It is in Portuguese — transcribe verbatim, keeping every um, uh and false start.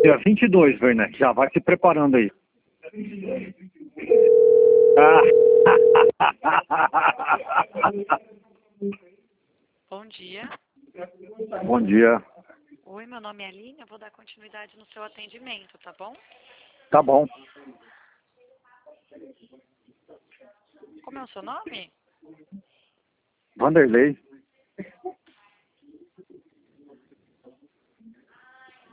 Dia vinte e dois, Werner. Já vai se preparando aí. Ah. Bom dia. Bom dia. Oi, meu nome é Aline, eu vou dar continuidade no seu atendimento, tá bom? Tá bom. Como é o seu nome? Vanderlei.